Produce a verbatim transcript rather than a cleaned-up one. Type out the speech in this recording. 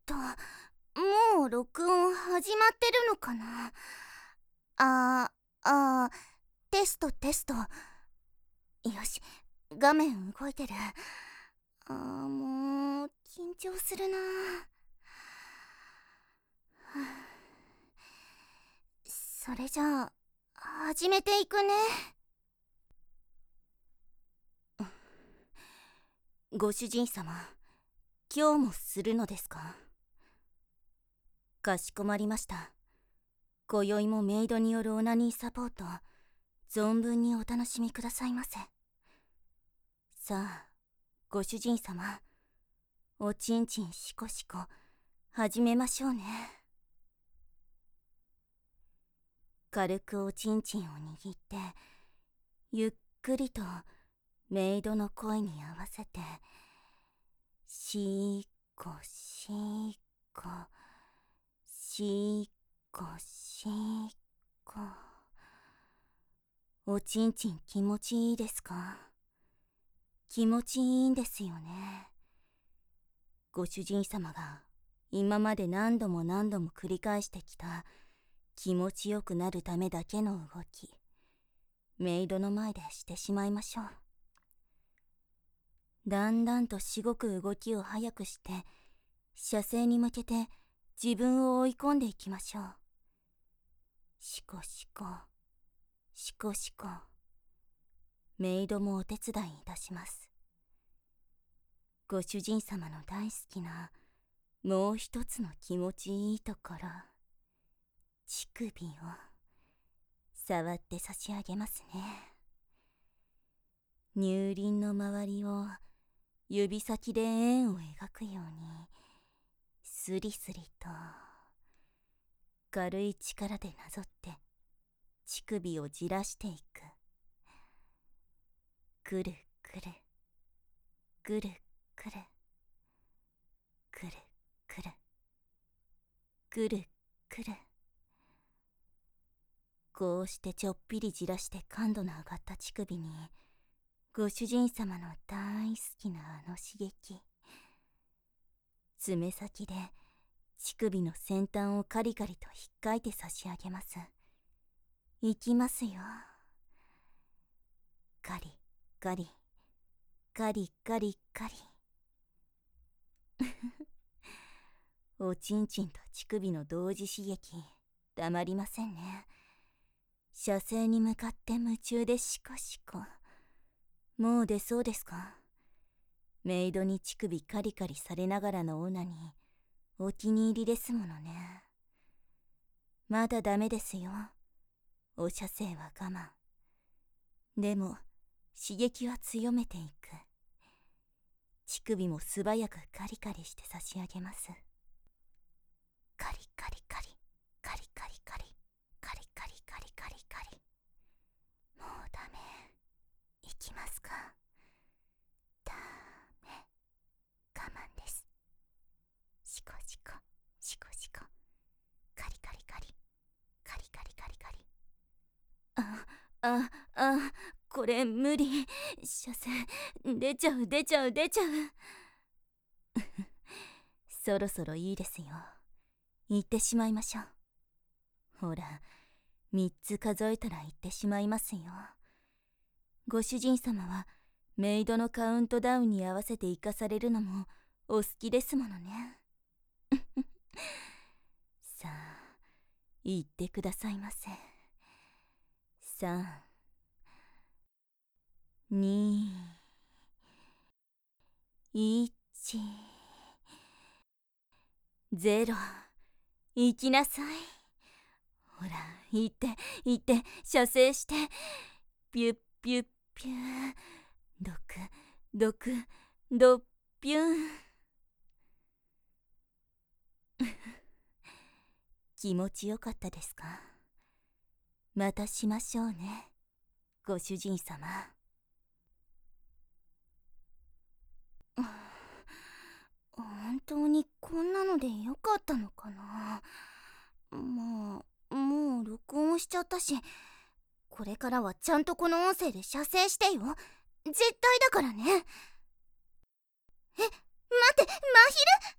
と、もう録音始まってるのかな。あー、あー、テストテスト。よし、画面動いてる。あー、もう、緊張するな。それじゃあ、始めていくね。ご主人様、今日もするのですか？かしこまりました。今宵もメイドによるオナニーサポート、存分にお楽しみくださいませ。さあ、ご主人様、おちんちんしこしこ、始めましょうね。軽くおちんちんを握って、ゆっくりとメイドの声に合わせて、しーこしーこ、しーこしーこ。おちんちん気持ちいいですか？気持ちいいんですよね。ご主人様が今まで何度も何度も繰り返してきた気持ちよくなるためだけの動き、メイドの前でしてしまいましょう。だんだんとしごく動きを速くして射精に向けて自分を追い込んでいきましょう。しこしこしこしこ。メイドもお手伝いいたします。ご主人様の大好きなもう一つの気持ちいいところ、乳首を触って差し上げますね。乳輪の周りを指先で円を描くようにスリスリと軽い力でなぞって乳首をじらしていく。くるくるくるくるくるくるくるくる。こうしてちょっぴりじらして感度の上がった乳首にご主人様の大好きなあの刺激、爪先で乳首の先端をカリカリと引っかいて差し上げます。いきますよ。カリカリカリカリカリ。おちんちんと乳首の同時刺激、たまりませんね。射精に向かって夢中でシコシコ。もう出そうですか？メイドに乳首カリカリされながらのオナニー、お気に入りですものね。まだダメですよ。お射精は我慢。でも、刺激は強めていく。乳首も素早くカリカリして差し上げます。カリカリカリ、カリカリカリ、カリカリカリカリカリ。もうダメ。いきますか？ダメ。我慢です。シコシコ、シコシコ。カリカリカリ、カリカリカリカリ。あ、あ、あ、これ無理。射精、出ちゃう出ちゃう出ちゃう。そろそろいいですよ。行ってしまいましょう。ほら、三つ数えたら行ってしまいますよ。ご主人様はメイドのカウントダウンに合わせて行かされるのもお好きですものね。さあ、行ってくださいませ。三、二、一、ゼロ。行きなさい。ほら、行って、行って、射精して。ピュッピュッピュー。ドク、ドク、ドッピュン。気持ちよかったですか？またしましょうね、ご主人様。本当にこんなのでよかったのかな。まあ、もう録音しちゃったし、これからはちゃんとこの音声で射精してよ。絶対だからね。え、待って、真昼